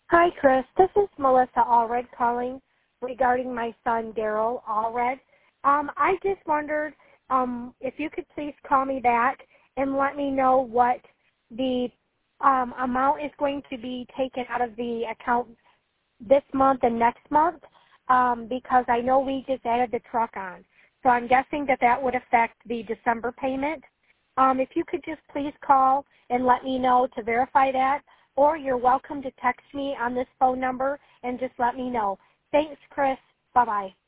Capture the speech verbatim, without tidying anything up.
Hi, Chris. This is Melissa Allred calling regarding my son, Daryl Allred. Um, I just wondered um, if you could please call me back and let me know what the um, amount is going to be taken out of the account this month and next month, um, because I know we just added the truck on. So I'm guessing that that would affect the December payment. Um, if you could just please call and let me know to verify that, or you're welcome to text me on this phone number and just let me know. Thanks, Chris. Bye-bye.